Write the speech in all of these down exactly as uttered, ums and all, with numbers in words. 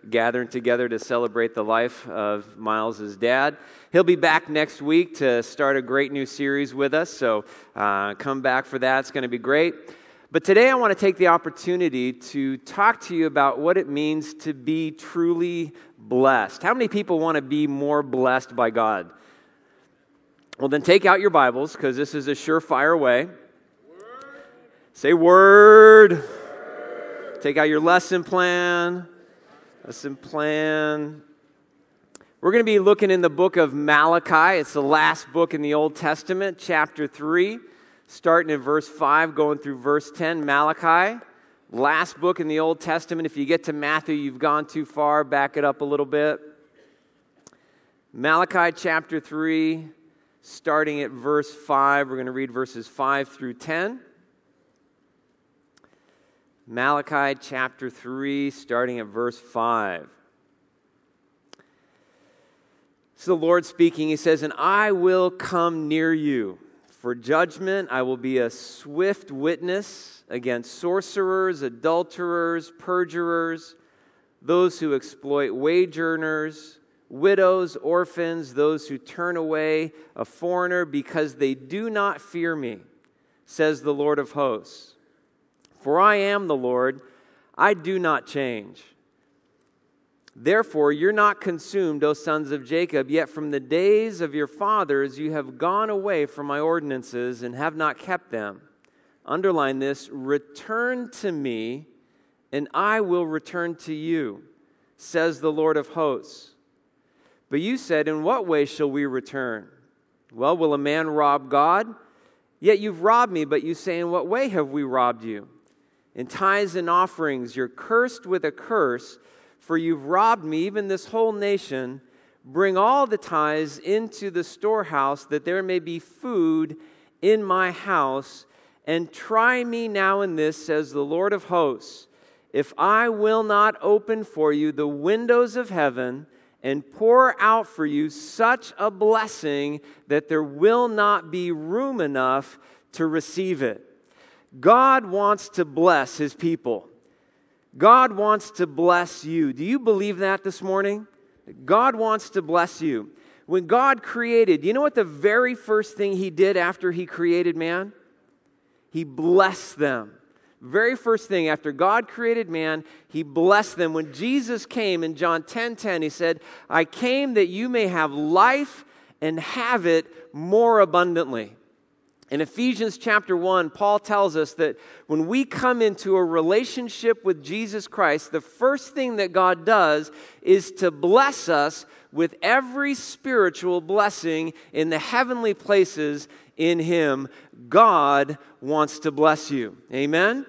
gathering together to celebrate the life of Miles' dad. He'll be back next week to start a great new series with us, so uh, come back for that. It's going to be great. But today I want to take the opportunity to talk to you about what it means to be truly blessed. How many people want to be more blessed by God? Well, then take out your Bibles, because this is a surefire way. Word. Say word. Word. Take out your lesson plan. Lesson plan. We're going to be looking in the book of Malachi. It's the last book in the Old Testament, chapter three, starting in verse five, going through verse ten. Malachi, last book in the Old Testament. If you get to Matthew, you've gone too far. Back it up a little bit. Malachi chapter three. Starting at verse five, we're going to read verses five through ten. Malachi chapter three, starting at verse five. This is the Lord speaking. He says, "And I will come near you. For judgment, I will be a swift witness against sorcerers, adulterers, perjurers, those who exploit wage earners, widows, orphans, those who turn away a foreigner because they do not fear me, says the Lord of hosts. For I am the Lord, I do not change. Therefore, you're not consumed, O sons of Jacob, yet from the days of your fathers you have gone away from my ordinances and have not kept them." Underline this: "Return to me, and I will return to you, says the Lord of hosts. But you said, in what way shall we return? Well, will a man rob God? Yet you've robbed me, but you say, in what way have we robbed you? In tithes and offerings, you're cursed with a curse, for you've robbed me, even this whole nation. Bring all the tithes into the storehouse, that there may be food in my house. And try me now in this, says the Lord of hosts, if I will not open for you the windows of heaven and pour out for you such a blessing that there will not be room enough to receive it." God wants to bless His people. God wants to bless you. Do you believe that this morning? God wants to bless you. When God created, you know what the very first thing He did after He created man? He blessed them. Very first thing, after God created man, He blessed them. When Jesus came in John ten ten, He said, "I came that you may have life and have it more abundantly." In Ephesians chapter one, Paul tells us that when we come into a relationship with Jesus Christ, the first thing that God does is to bless us with every spiritual blessing in the heavenly places in Him. God wants to bless you. Amen?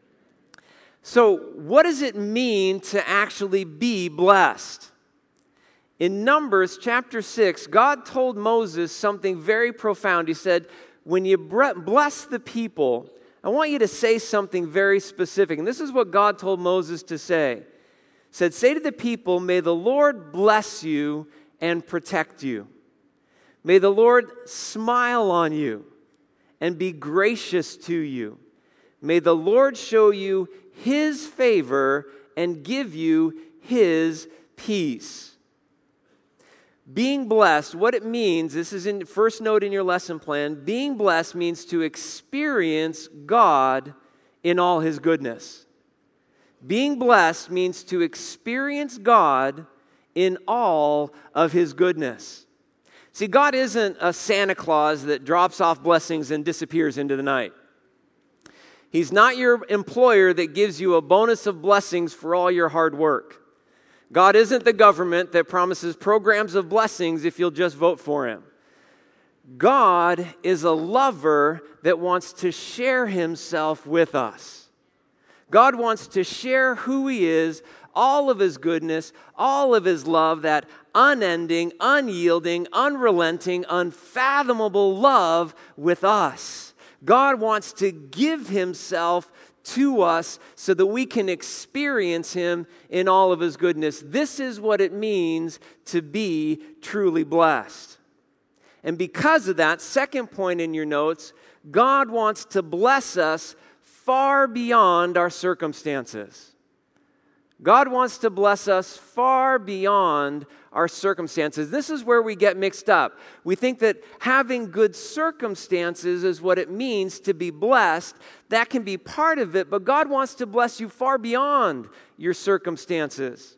So, what does it mean to actually be blessed? In Numbers chapter six, God told Moses something very profound. He said, when you bless the people, I want you to say something very specific. And this is what God told Moses to say. He said, "Say to the people, may the Lord bless you and protect you. May the Lord smile on you and be gracious to you. May the Lord show you His favor and give you His peace." Being blessed, what it means, this is in first note in your lesson plan, being blessed means to experience God in all His goodness. Being blessed means to experience God in all of His goodness. See, God isn't a Santa Claus that drops off blessings and disappears into the night. He's not your employer that gives you a bonus of blessings for all your hard work. God isn't the government that promises programs of blessings if you'll just vote for Him. God is a lover that wants to share Himself with us. God wants to share who He is, all of His goodness, all of His love, that unending, unyielding, unrelenting, unfathomable love with us. God wants to give Himself to us so that we can experience Him in all of His goodness. This is what it means to be truly blessed. And because of that, second point in your notes, God wants to bless us far beyond our circumstances. God wants to bless us far beyond our circumstances. This is where we get mixed up. We think that having good circumstances is what it means to be blessed. That can be part of it, but God wants to bless you far beyond your circumstances.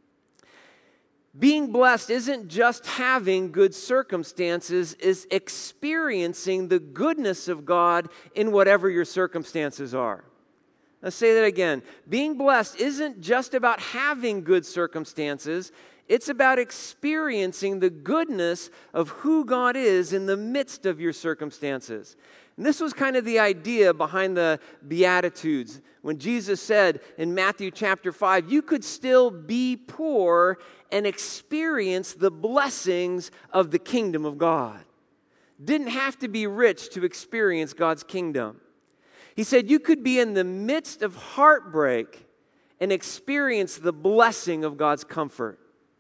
Being blessed isn't just having good circumstances, it's experiencing the goodness of God in whatever your circumstances are. Let's say that again. Being blessed isn't just about having good circumstances, it's about experiencing the goodness of who God is in the midst of your circumstances. And this was kind of the idea behind the Beatitudes. When Jesus said in Matthew chapter five, you could still be poor and experience the blessings of the kingdom of God. Didn't have to be rich to experience God's kingdom. He said you could be in the midst of heartbreak and experience the blessing of God's comfort.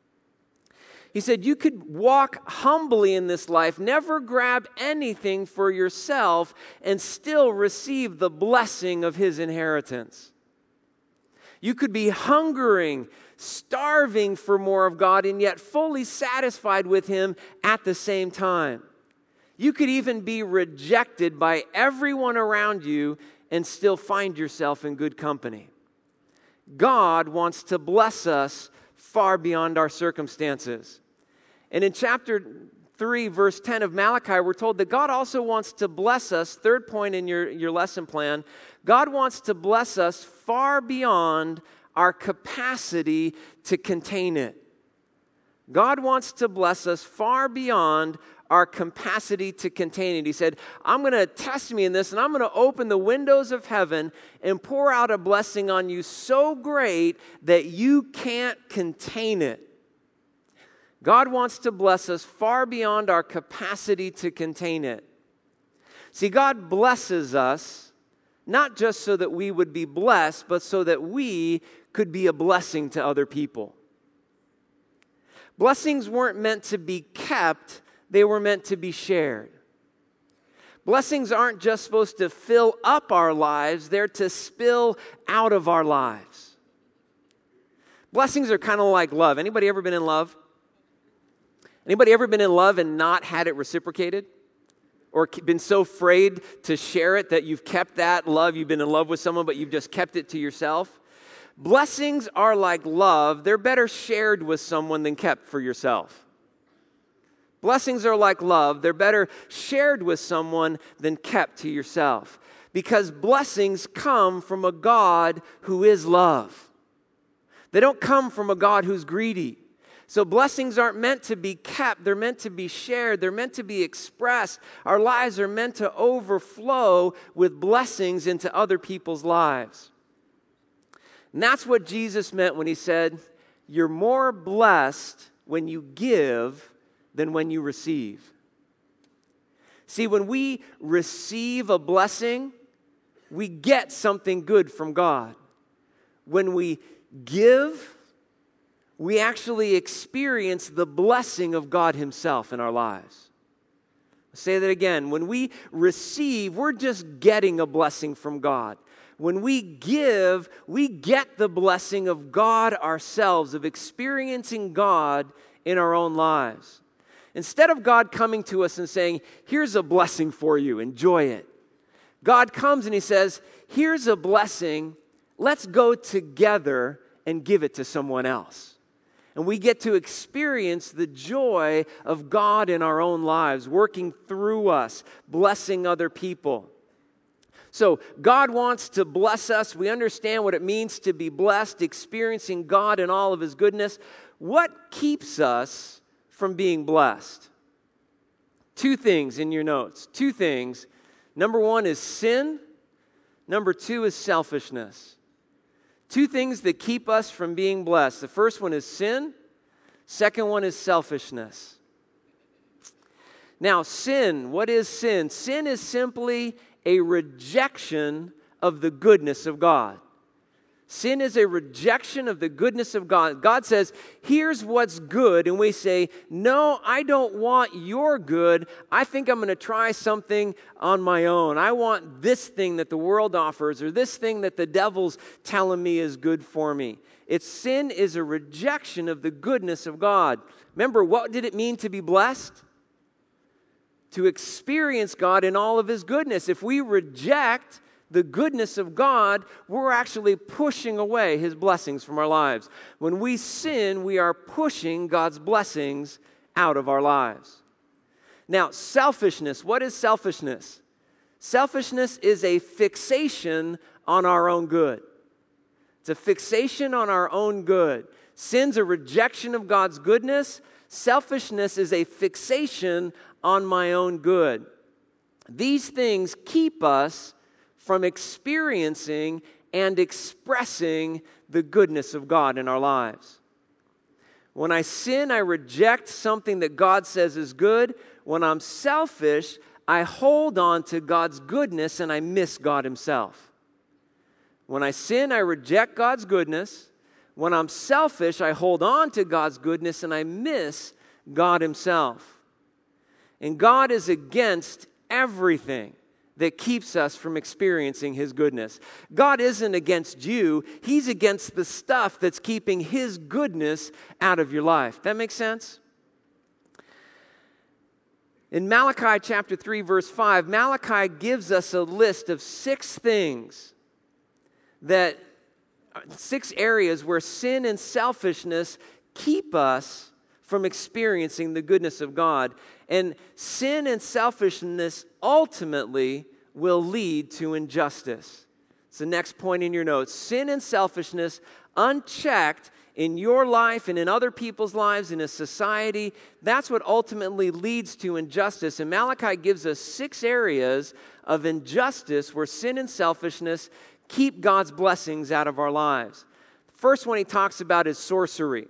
He said you could walk humbly in this life, never grab anything for yourself, and still receive the blessing of His inheritance. You could be hungering, starving for more of God, and yet fully satisfied with Him at the same time. You could even be rejected by everyone around you and still find yourself in good company. God wants to bless us far beyond our circumstances. And in chapter three, verse ten of Malachi, we're told that God also wants to bless us, third point in your, your lesson plan, God wants to bless us far beyond our capacity to contain it. God wants to bless us far beyond our capacity to contain it. He said, I'm going to test me in this, and I'm going to open the windows of heaven and pour out a blessing on you so great that you can't contain it. God wants to bless us far beyond our capacity to contain it. See, God blesses us not just so that we would be blessed, but so that we could be a blessing to other people. Blessings weren't meant to be kept, they were meant to be shared. Blessings aren't just supposed to fill up our lives, they're to spill out of our lives. Blessings are kind of like love. Anybody ever been in love? Anybody ever been in love and not had it reciprocated? Or been so afraid to share it that you've kept that love, you've been in love with someone, but you've just kept it to yourself? Blessings are like love. They're better shared with someone than kept for yourself. Blessings are like love. They're better shared with someone than kept to yourself. Because blessings come from a God who is love. They don't come from a God who's greedy. So blessings aren't meant to be kept. They're meant to be shared. They're meant to be expressed. Our lives are meant to overflow with blessings into other people's lives. And that's what Jesus meant when He said, you're more blessed when you give than when you receive. See, when we receive a blessing, we get something good from God. When we give, we actually experience the blessing of God Himself in our lives. I'll say that again. When we receive, we're just getting a blessing from God. When we give, we get the blessing of God ourselves, of experiencing God in our own lives. Instead of God coming to us and saying, here's a blessing for you, enjoy it. God comes and He says, here's a blessing, let's go together and give it to someone else. And we get to experience the joy of God in our own lives, working through us, blessing other people. So God wants to bless us. We understand what it means to be blessed, experiencing God in all of His goodness. What keeps us from being blessed? Two things in your notes. Two things. Number one is sin. Number two is selfishness. Two things that keep us from being blessed. The first one is sin. Second one is selfishness. Now, sin, what is sin? Sin is simply a rejection of the goodness of God. Sin is a rejection of the goodness of God. God says, here's what's good. And we say, no, I don't want your good. I think I'm going to try something on my own. I want this thing that the world offers or this thing that the devil's telling me is good for me. It's sin is a rejection of the goodness of God. Remember, what did it mean to be blessed? To experience God in all of His goodness. If we reject the goodness of God, we're actually pushing away His blessings from our lives. When we sin, we are pushing God's blessings out of our lives. Now, selfishness. What is selfishness? Selfishness is a fixation on our own good. It's a fixation on our own good. Sin's a rejection of God's goodness. Selfishness is a fixation on my own good. These things keep us from experiencing and expressing the goodness of God in our lives. When I sin, I reject something that God says is good. When I'm selfish, I hold on to God's goodness and I miss God Himself. When I sin, I reject God's goodness. When I'm selfish, I hold on to God's goodness and I miss God Himself. And God is against everything that keeps us from experiencing His goodness. God isn't against you. He's against the stuff that's keeping His goodness out of your life. That makes sense? In Malachi chapter three, verse five, Malachi gives us a list of six things that, six areas where sin and selfishness keep us from experiencing the goodness of God. And sin and selfishness ultimately will lead to injustice. It's the next point in your notes. Sin and selfishness, unchecked in your life and in other people's lives, in a society, that's what ultimately leads to injustice. And Malachi gives us six areas of injustice where sin and selfishness keep God's blessings out of our lives. The first one he talks about is sorcery.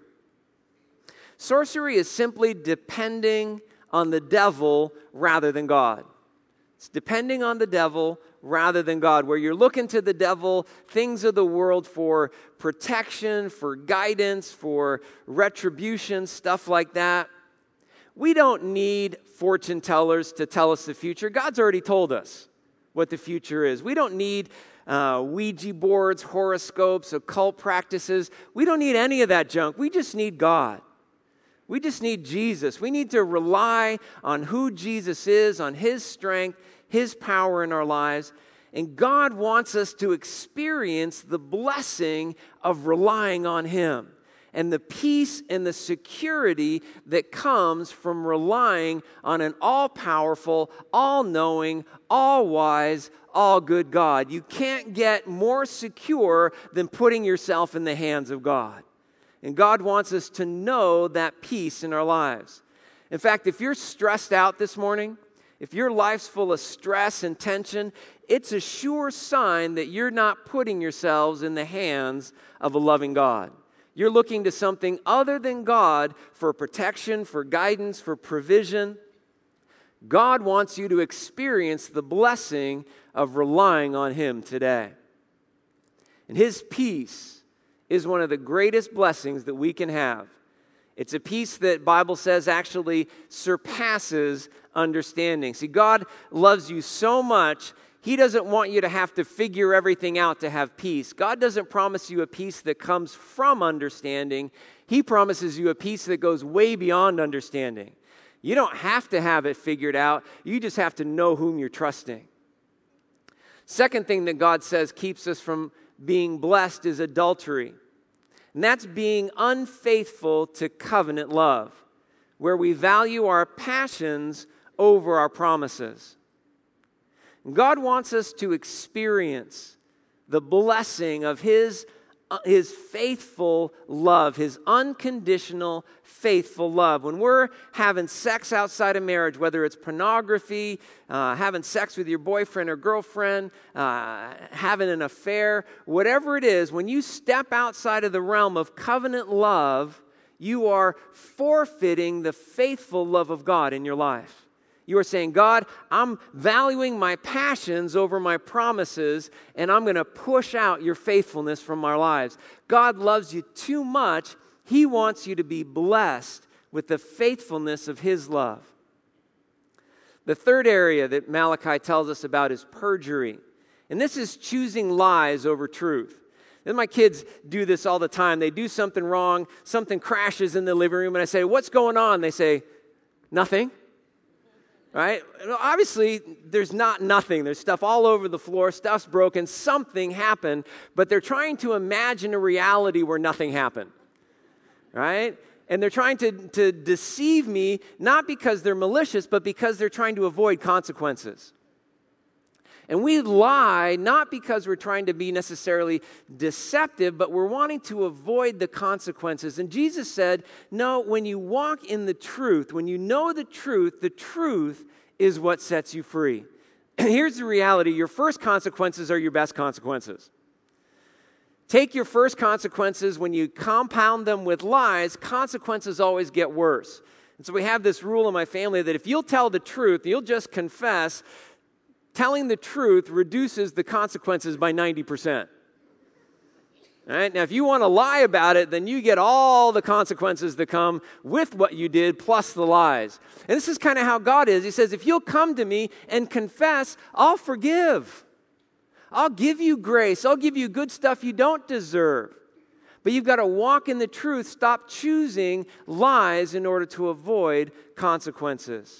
Sorcery is simply depending on the devil rather than God. It's depending on the devil rather than God, where you're looking to the devil, things of the world for protection, for guidance, for retribution, stuff like that. We don't need fortune tellers to tell us the future. God's already told us what the future is. We don't need uh, Ouija boards, horoscopes, occult practices. We don't need any of that junk. We just need God. We just need Jesus. We need to rely on who Jesus is, on His strength, His power in our lives. And God wants us to experience the blessing of relying on Him and the peace and the security that comes from relying on an all-powerful, all-knowing, all-wise, all-good God. You can't get more secure than putting yourself in the hands of God. And God wants us to know that peace in our lives. In fact, if you're stressed out this morning, if your life's full of stress and tension, it's a sure sign that you're not putting yourselves in the hands of a loving God. You're looking to something other than God for protection, for guidance, for provision. God wants you to experience the blessing of relying on Him today. And His peace is one of the greatest blessings that we can have. It's a peace that Bible says actually surpasses understanding. See, God loves you so much, He doesn't want you to have to figure everything out to have peace. God doesn't promise you a peace that comes from understanding. He promises you a peace that goes way beyond understanding. You don't have to have it figured out. You just have to know whom you're trusting. Second thing that God says keeps us from being blessed is adultery. And that's being unfaithful to covenant love, where we value our passions over our promises. And God wants us to experience the blessing of His, uh, His faithful love, His unconditional faithful love. When we're having sex outside of marriage, whether it's pornography, uh, having sex with your boyfriend or girlfriend, uh, having an affair, whatever it is, when you step outside of the realm of covenant love, you are forfeiting the faithful love of God in your life. You are saying, God, I'm valuing my passions over my promises, and I'm going to push out your faithfulness from our lives. God loves you too much. He wants you to be blessed with the faithfulness of His love. The third area that Malachi tells us about is perjury. And this is choosing lies over truth. And my kids do this all the time. They do something wrong, something crashes in the living room, and I say, what's going on? They say, nothing. Right? Obviously, there's not nothing. There's stuff all over the floor. Stuff's broken. Something happened. But they're trying to imagine a reality where nothing happened. Right? And they're trying to, to deceive me, not because they're malicious, but because they're trying to avoid consequences. And we lie not because we're trying to be necessarily deceptive, but we're wanting to avoid the consequences. And Jesus said, no, when you walk in the truth, when you know the truth, the truth is what sets you free. Here's the reality. Your first consequences are your best consequences. Take your first consequences. When you compound them with lies, consequences always get worse. And so we have this rule in my family that if you'll tell the truth, you'll just confess, telling the truth reduces the consequences by ninety percent. All right? Now, if you want to lie about it, then you get all the consequences that come with what you did plus the lies. And this is kind of how God is. He says, if you'll come to me and confess, I'll forgive. I'll give you grace. I'll give you good stuff you don't deserve. But you've got to walk in the truth. Stop choosing lies in order to avoid consequences.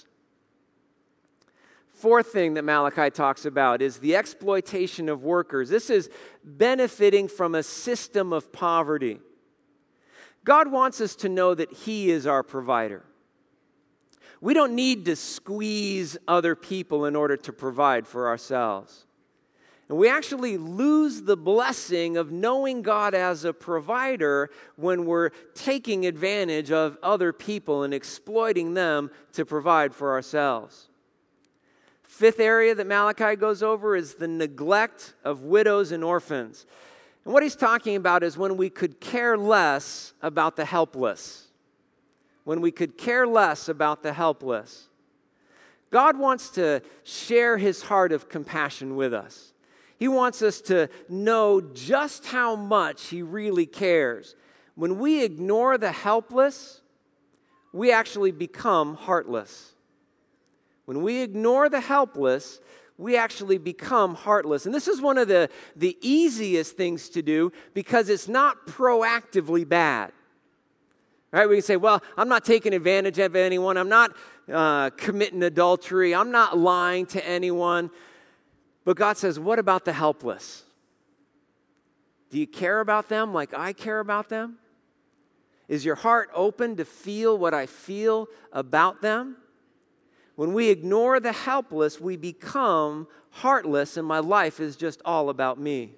Fourth thing that Malachi talks about is the exploitation of workers. This is benefiting from a system of poverty. God wants us to know that He is our provider. We don't need to squeeze other people in order to provide for ourselves. And we actually lose the blessing of knowing God as a provider when we're taking advantage of other people and exploiting them to provide for ourselves. Fifth area that Malachi goes over is the neglect of widows and orphans. And what he's talking about is when we could care less about the helpless. When we could care less about the helpless. God wants to share His heart of compassion with us. He wants us to know just how much He really cares. When we ignore the helpless, we actually become heartless. When we ignore the helpless, we actually become heartless. And this is one of the, the easiest things to do because it's not proactively bad. Right? We can say, well, I'm not taking advantage of anyone. I'm not uh, committing adultery. I'm not lying to anyone. But God says, what about the helpless? Do you care about them like I care about them? Is your heart open to feel what I feel about them? When we ignore the helpless, we become heartless, and my life is just all about me.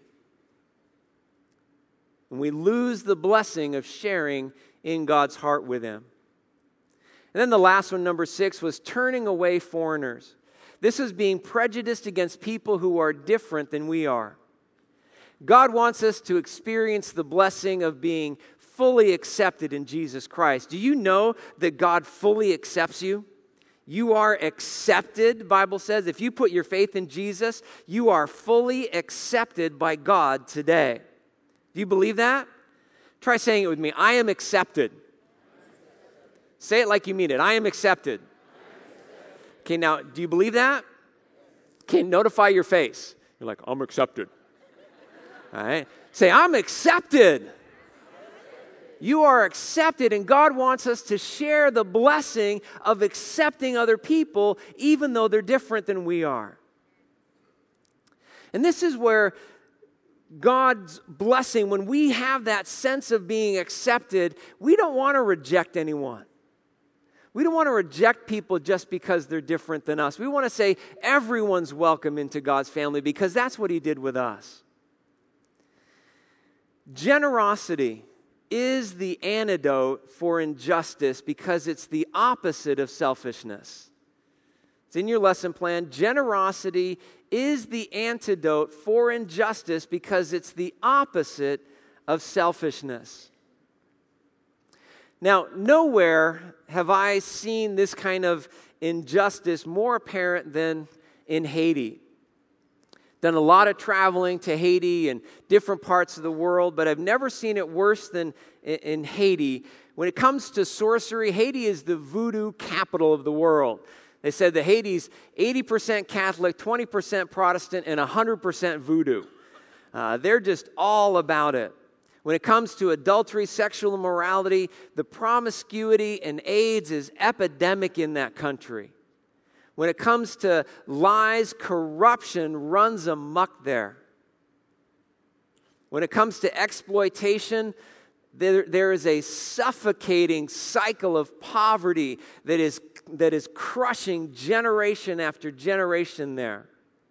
And we lose the blessing of sharing in God's heart with Him. And then the last one, number six, was turning away foreigners. This is being prejudiced against people who are different than we are. God wants us to experience the blessing of being fully accepted in Jesus Christ. Do you know that God fully accepts you? You are accepted, the Bible says. If you put your faith in Jesus, you are fully accepted by God today. Do you believe that? Try saying it with me. I am accepted. Say it like you mean it. I am accepted. Okay, now, do you believe that? Okay, notify your face. You're like, I'm accepted. All right? Say, I'm accepted. You are accepted, and God wants us to share the blessing of accepting other people, even though they're different than we are. And this is where God's blessing, when we have that sense of being accepted, we don't want to reject anyone. We don't want to reject people just because they're different than us. We want to say everyone's welcome into God's family because that's what He did with us. Generosity is the antidote for injustice because it's the opposite of selfishness. It's in your lesson plan. Generosity is the antidote for injustice because it's the opposite of selfishness. Now, nowhere have I seen this kind of injustice more apparent than in Haiti. Done a lot of traveling to Haiti and different parts of the world, but I've never seen it worse than in Haiti. When it comes to sorcery, Haiti is the voodoo capital of the world. They said that Haiti's eighty percent Catholic, twenty percent Protestant, and one hundred percent voodoo. Uh, they're just all about it. When it comes to adultery, sexual immorality, the promiscuity and AIDS is epidemic in that country. When it comes to lies, corruption runs amok there. When it comes to exploitation, there, there is a suffocating cycle of poverty that is, that is crushing generation after generation there.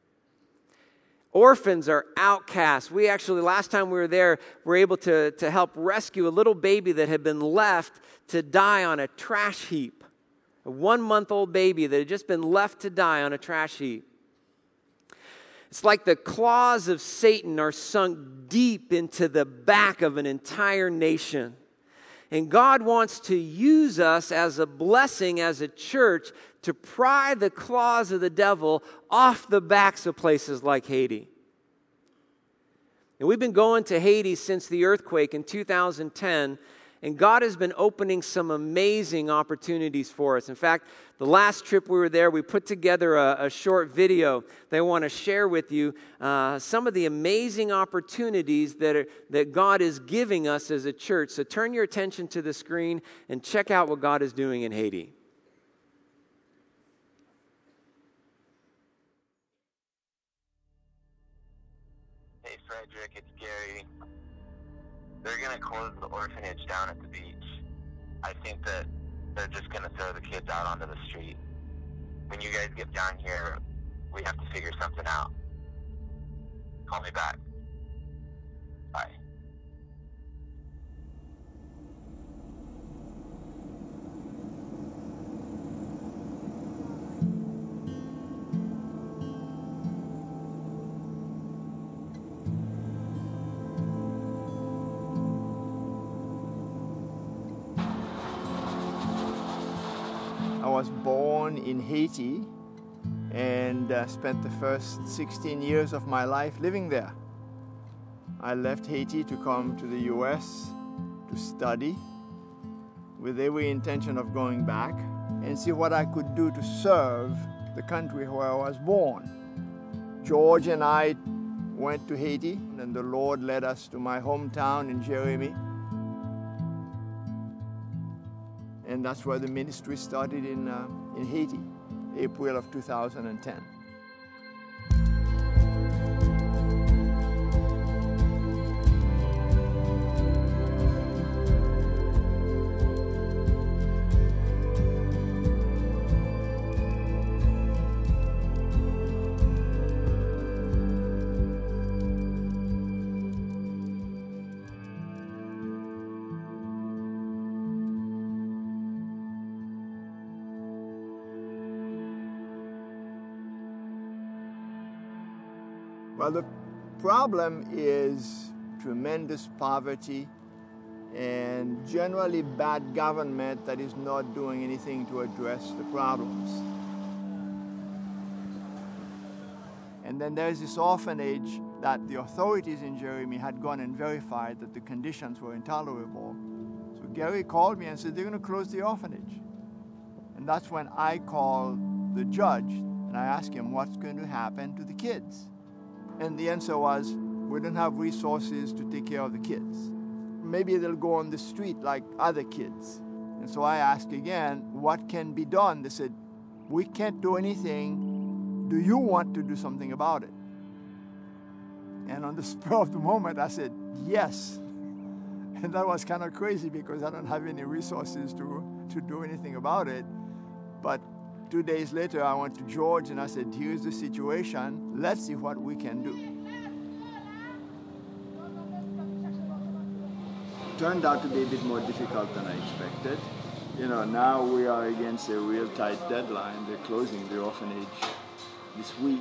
Orphans are outcasts. We actually, last time we were there, were able to, to help rescue a little baby that had been left to die on a trash heap. A one-month-old baby that had just been left to die on a trash heap. It's like the claws of Satan are sunk deep into the back of an entire nation. And God wants to use us as a blessing, as a church, to pry the claws of the devil off the backs of places like Haiti. And we've been going to Haiti since the earthquake in two thousand ten, and God has been opening some amazing opportunities for us. In fact, the last trip we were there, we put together a, a short video that I want to share with you uh, some of the amazing opportunities that, are, that God is giving us as a church. So turn your attention to the screen and check out what God is doing in Haiti. Hey, Frederick, it's Gary. They're going to close the orphanage down at the beach. I think that they're just going to throw the kids out onto the street. When you guys get down here, we have to figure something out. Call me back. Bye. I was born in Haiti and uh, spent the first sixteen years of my life living there. I left Haiti to come to the U S to study with every intention of going back and see what I could do to serve the country where I was born. George and I went to Haiti, and the Lord led us to my hometown in Jérémie. And that's where the ministry started in, uh, in Haiti, April of two thousand ten. Well, the problem is tremendous poverty and generally bad government that is not doing anything to address the problems. And then there's this orphanage that the authorities in Jérémie had gone and verified that the conditions were intolerable. So Gary called me and said, they're going to close the orphanage. And that's when I called the judge and I asked him, what's going to happen to the kids? And the answer was, we don't have resources to take care of the kids. Maybe they'll go on the street like other kids. And so I asked again, what can be done? They said, we can't do anything. Do you want to do something about it? And on the spur of the moment, I said, yes. And that was kind of crazy because I don't have any resources to, to do anything about it. But two days later, I went to George and I said, here's the situation. Let's see what we can do. It turned out to be a bit more difficult than I expected. You know, now we are against a real tight deadline. They're closing the orphanage this week.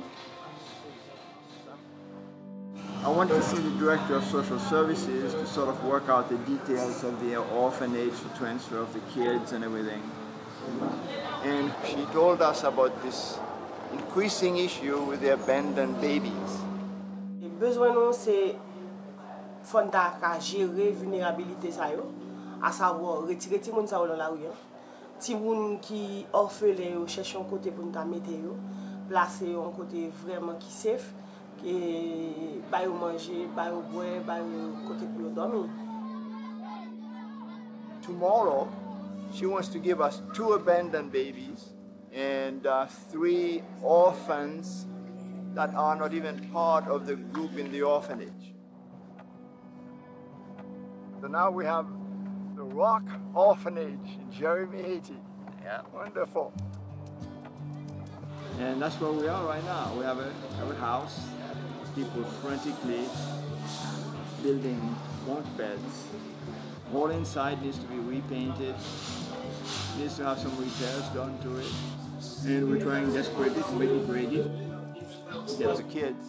I want to see the Director of Social Services to sort of work out the details of the orphanage, the transfer of the kids and everything. And she told us about this increasing issue with the abandoned babies. Le besoin nous c'est fond ta gérer vulnérabilité ça yo, à savoir retirer ti moun sa dans la rue. Ti moun qui orphelin yo chercher un côté pour nous mettre yo, placer yo un côté vraiment qui safe. et bay yo manger, bay yo boire, bay yo côté pour yo dormir. Tomorrow, she wants to give us two abandoned babies and uh, three orphans that are not even part of the group in the orphanage. So now we have the Rock Orphanage in Jeremy, Haiti. Yeah. Wonderful. And that's where we are right now. We have a, have a house, people frantically building bunk beds. All inside needs to be repainted, needs to have some repairs done to it. And we're trying desperately to make it ready to get the kids.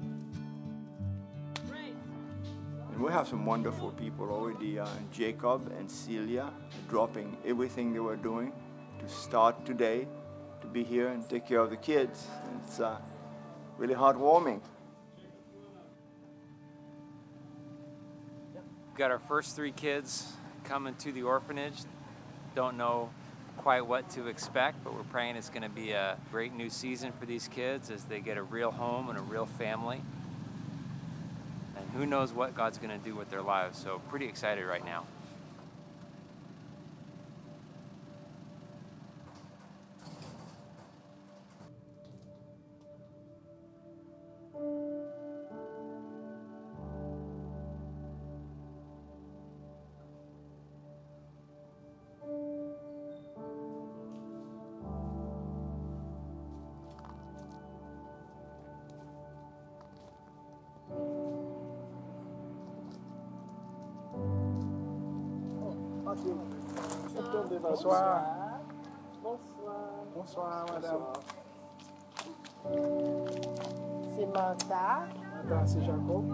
And we have some wonderful people already. Uh, Jacob and Celia dropping everything they were doing to start today to be here and take care of the kids. It's uh, really heartwarming. We've got our first three kids coming to the orphanage. Don't know quite what to expect, but we're praying it's going to be a great new season for these kids as they get a real home and a real family. And who knows what God's going to do with their lives. So pretty excited right now. Bonsoir. Bonsoir. Bonsoir, madame. C'est Martha. Madame, c'est Jacob.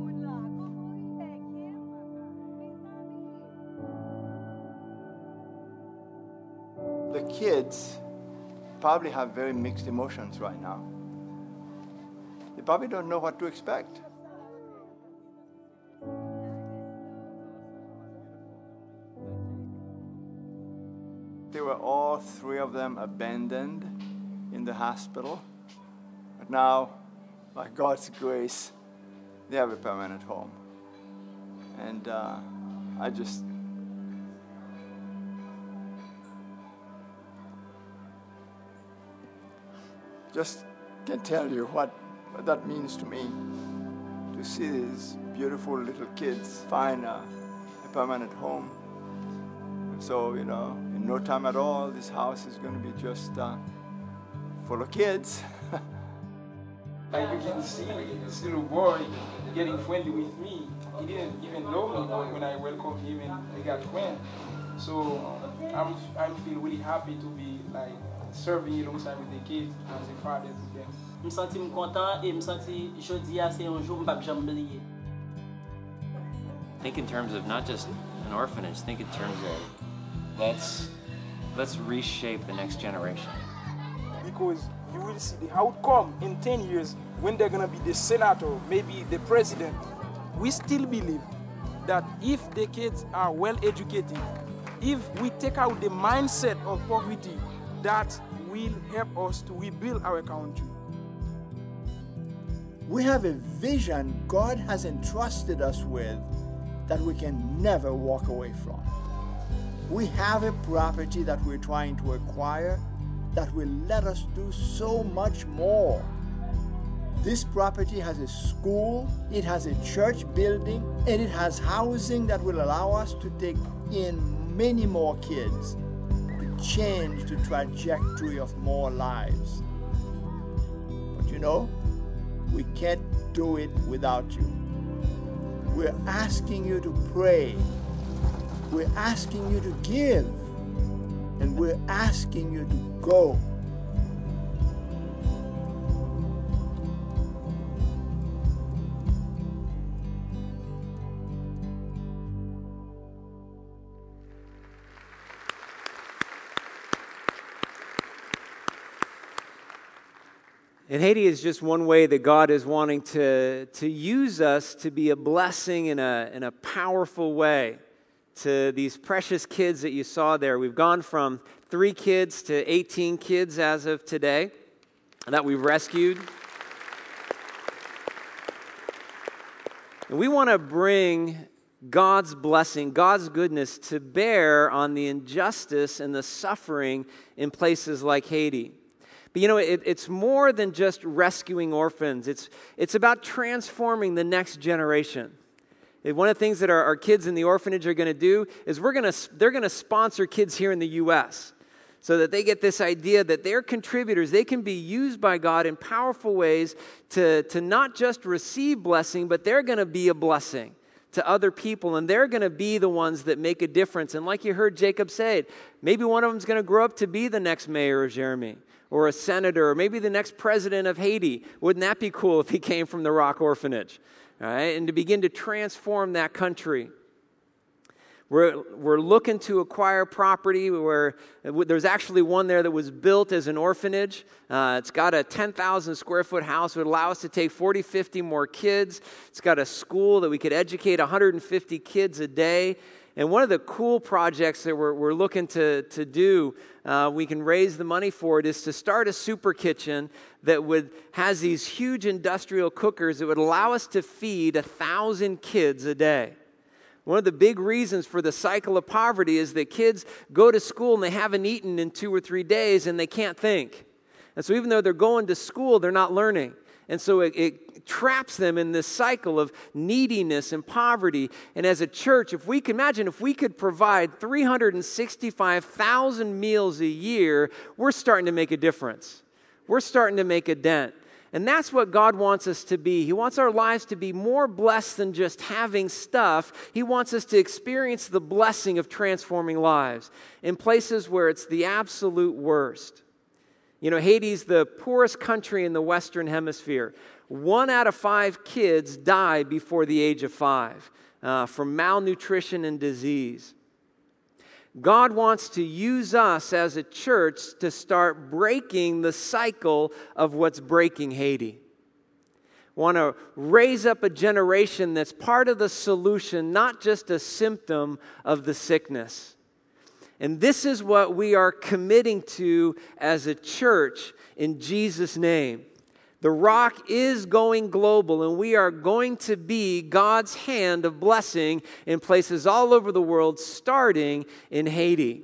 The kids probably have very mixed emotions right now. They probably don't know what to expect. They were all three of them abandoned in the hospital. But now, by God's grace, they have a permanent home. And uh, I just just can't tell you what, what that means to me, to see these beautiful little kids find a, a permanent home. And so, you know, in no time at all, this house is going to be just uh, full of kids. Like you can see this little boy getting friendly with me. He didn't even know me, but when I welcomed him and we got friends. So I'm I'm feel really happy to be like serving alongside with the kids as a father to them. Je me sens content et me sens jeudi c'est un jour pas jamais oublier. Think in terms of not just an orphanage, think in terms of let's let's reshape the next generation. Because you will see the outcome in ten years when they're going to be the senator, maybe the president. We still believe that if the kids are well educated, if we take out the mindset of poverty, that will help us to rebuild our country. We have a vision God has entrusted us with that we can never walk away from. We have a property that we're trying to acquire that will let us do so much more. This property has a school, it has a church building, and it has housing that will allow us to take in many more kids, to change the trajectory of more lives. But you know, we can't do it without you. We're asking you to pray. We're asking you to give. And we're asking you to go. And Haiti is just one way that God is wanting to, to use us to be a blessing in a, in a powerful way to these precious kids that you saw there. We've gone from three kids to eighteen kids as of today that we've rescued. And we want to bring God's blessing, God's goodness to bear on the injustice and the suffering in places like Haiti. But you know, it, it's more than just rescuing orphans. It's, it's about transforming the next generation. And one of the things that our, our kids in the orphanage are going to do is we're going to they're going to sponsor kids here in the U S so that they get this idea that they're contributors. They can be used by God in powerful ways to, to not just receive blessing, but they're going to be a blessing to other people, and they're going to be the ones that make a difference. And like you heard Jacob say, maybe one of them is going to grow up to be the next mayor of Jérémie, or a senator, or maybe the next president of Haiti. Wouldn't that be cool if he came from the Rock Orphanage? All right? And to begin to transform that country. We're, we're looking to acquire property where there's actually one there that was built as an orphanage. Uh, it's got a ten thousand square foot house. It would allow us to take forty, fifty more kids. It's got a school that we could educate one hundred fifty kids a day. And one of the cool projects that we're, we're looking to, to do, uh, we can raise the money for it, is to start a super kitchen that would has these huge industrial cookers that would allow us to feed one thousand kids a day. One of the big reasons for the cycle of poverty is that kids go to school and they haven't eaten in two or three days and they can't think. And so even though they're going to school, they're not learning. And so it, it traps them in this cycle of neediness and poverty. And as a church, if we can imagine, if we could provide three hundred sixty-five thousand meals a year, we're starting to make a difference. We're starting to make a dent. And that's what God wants us to be. He wants our lives to be more blessed than just having stuff. He wants us to experience the blessing of transforming lives in places where it's the absolute worst. You know, Haiti's the poorest country in the Western Hemisphere. One out of five kids die before the age of five uh, from malnutrition and disease. God wants to use us as a church to start breaking the cycle of what's breaking Haiti. Want to raise up a generation that's part of the solution, not just a symptom of the sickness. And this is what we are committing to as a church in Jesus' name. The Rock is going global, and we are going to be God's hand of blessing in places all over the world, starting in Haiti.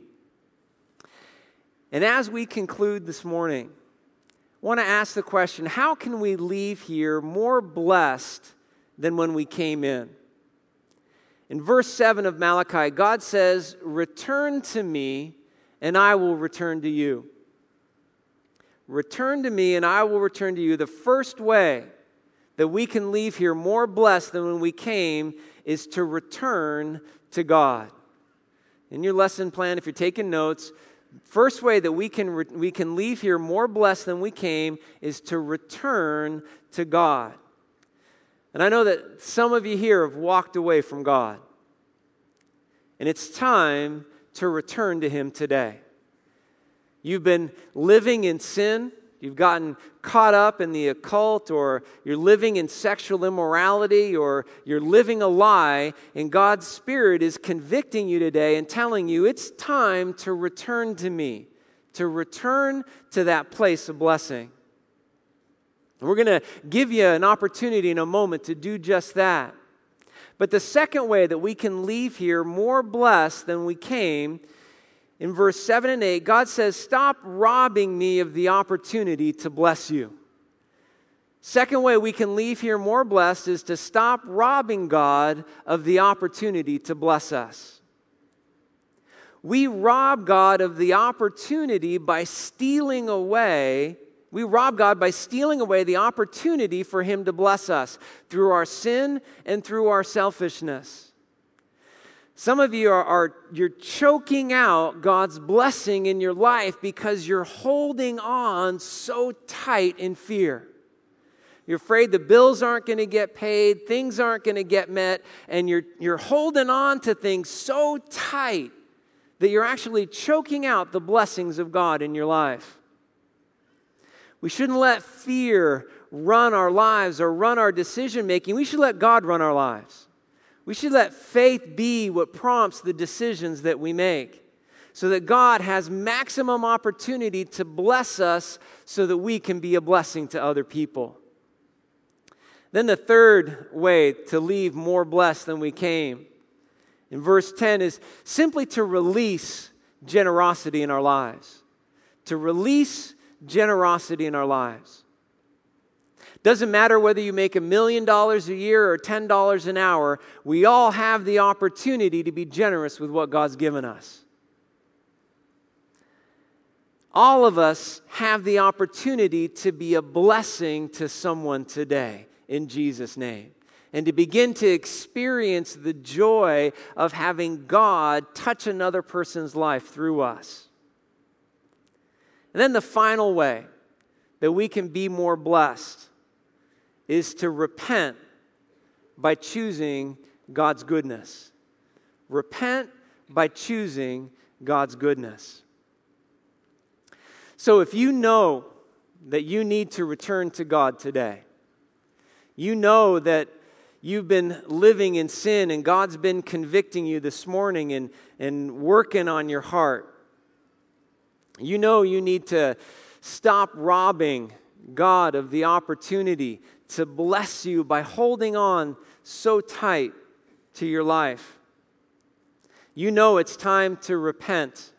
And as we conclude this morning, I want to ask the question, how can we leave here more blessed than when we came in? In verse seven of Malachi, God says, "Return to me, and I will return to you." Return to me and I will return to you. The first way that we can leave here more blessed than when we came is to return to God. In your lesson plan, if you're taking notes, first way that we can re- we can leave here more blessed than we came is to return to God. And I know that some of you here have walked away from God. And it's time to return to Him today. You've been living in sin. You've gotten caught up in the occult, or you're living in sexual immorality, or you're living a lie, and God's Spirit is convicting you today and telling you it's time to return to me, to return to that place of blessing. And we're going to give you an opportunity in a moment to do just that. But the second way that we can leave here more blessed than we came, in verse seven and eight, God says, "Stop robbing me of the opportunity to bless you." Second way we can leave here more blessed is to stop robbing God of the opportunity to bless us. We rob God of the opportunity by stealing away, we rob God by stealing away the opportunity for Him to bless us through our sin and through our selfishness. Some of you are, are you're choking out God's blessing in your life because you're holding on so tight in fear. You're afraid the bills aren't going to get paid, things aren't going to get met, and you're you're holding on to things so tight that you're actually choking out the blessings of God in your life. We shouldn't let fear run our lives or run our decision making. We should let God run our lives. We should let faith be what prompts the decisions that we make, so that God has maximum opportunity to bless us so that we can be a blessing to other people. Then the third way to leave more blessed than we came, in verse ten, is simply to release generosity in our lives. To release generosity in our lives. Doesn't matter whether you make a million dollars a year or ten dollars an hour, we all have the opportunity to be generous with what God's given us. All of us have the opportunity to be a blessing to someone today in Jesus' name, and to begin to experience the joy of having God touch another person's life through us. And then the final way that we can be more blessed is to repent by choosing God's goodness. Repent by choosing God's goodness. So if you know that you need to return to God today, you know that you've been living in sin and God's been convicting you this morning and, and working on your heart, you know you need to stop robbing God of the opportunity to bless you by holding on so tight to your life. You know it's time to repent.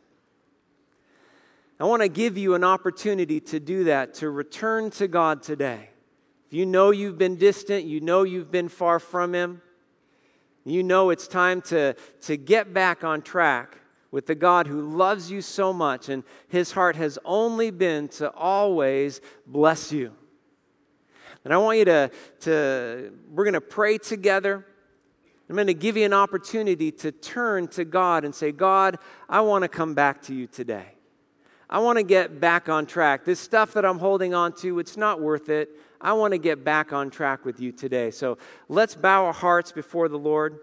I want to give you an opportunity to do that, to return to God today. If you know you've been distant, you know you've been far from Him, you know it's time to, to get back on track with the God who loves you so much, and His heart has only been to always bless you. And I want you to, to we're going to pray together. I'm going to give you an opportunity to turn to God and say, God, I want to come back to you today. I want to get back on track. This stuff that I'm holding on to, it's not worth it. I want to get back on track with you today. So let's bow our hearts before the Lord.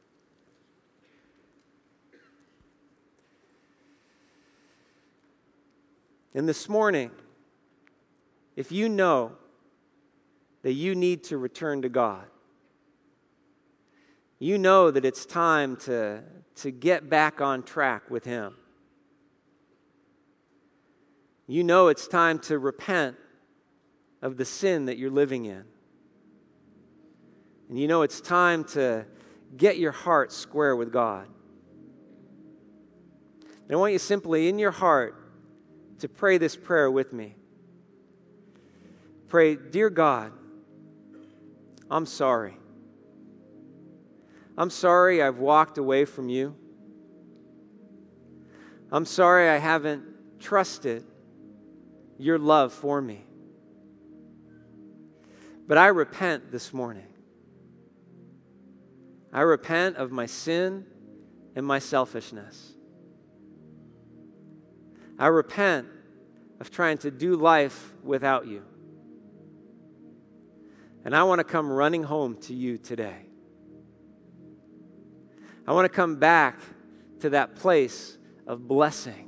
And this morning, if you know that you need to return to God, you know that it's time to, to get back on track with Him. You know it's time to repent of the sin that you're living in. And you know it's time to get your heart square with God. And I want you simply in your heart to pray this prayer with me. Pray, dear God, I'm sorry. I'm sorry I've walked away from you. I'm sorry I haven't trusted your love for me. But I repent this morning. I repent of my sin and my selfishness. I repent of trying to do life without you. And I want to come running home to you today. I want to come back to that place of blessing.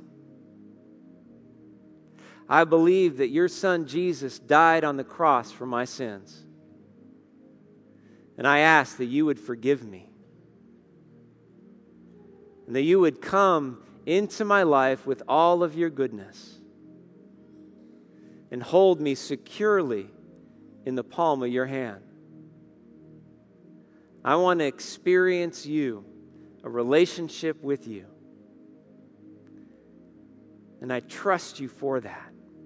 I believe that your Son Jesus died on the cross for my sins. And I ask that you would forgive me. And that you would come into my life with all of your goodness. And hold me securely in the palm of your hand. I want to experience you, a relationship with you. And I trust you for that.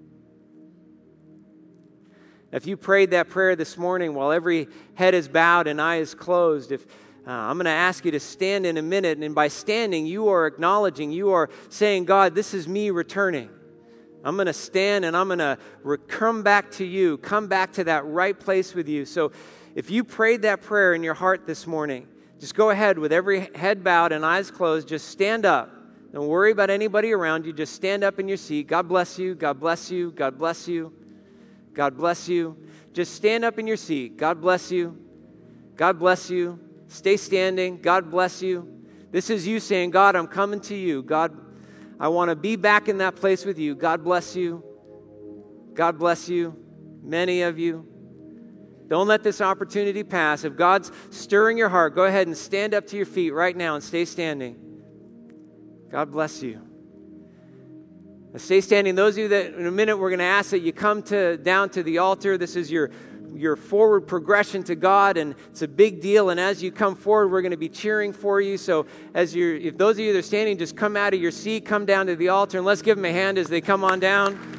If you prayed that prayer this morning while every head is bowed and eye is closed, if uh, I'm going to ask you to stand in a minute, and by standing, you are acknowledging, you are saying, God, this is me returning. I'm going to stand and I'm going to re- come back to you, come back to that right place with you. So if you prayed that prayer in your heart this morning, just go ahead with every head bowed and eyes closed, just stand up. Don't worry about anybody around you. Just stand up in your seat. God bless you. God bless you. God bless you. God bless you. Just stand up in your seat. God bless you. God bless you. Stay standing. God bless you. This is you saying, God, I'm coming to you. God, I want to be back in that place with you. God bless you. God bless you. Many of you. Don't let this opportunity pass. If God's stirring your heart, go ahead and stand up to your feet right now and stay standing. God bless you. Stay standing. Those of you that in a minute we're going to ask that you come to down to the altar. This is your your forward progression to God, and it's a big deal. And as you come forward, we're going to be cheering for you. So as you, if those of you that are standing, just come out of your seat, come down to the altar, and let's give them a hand as they come on down.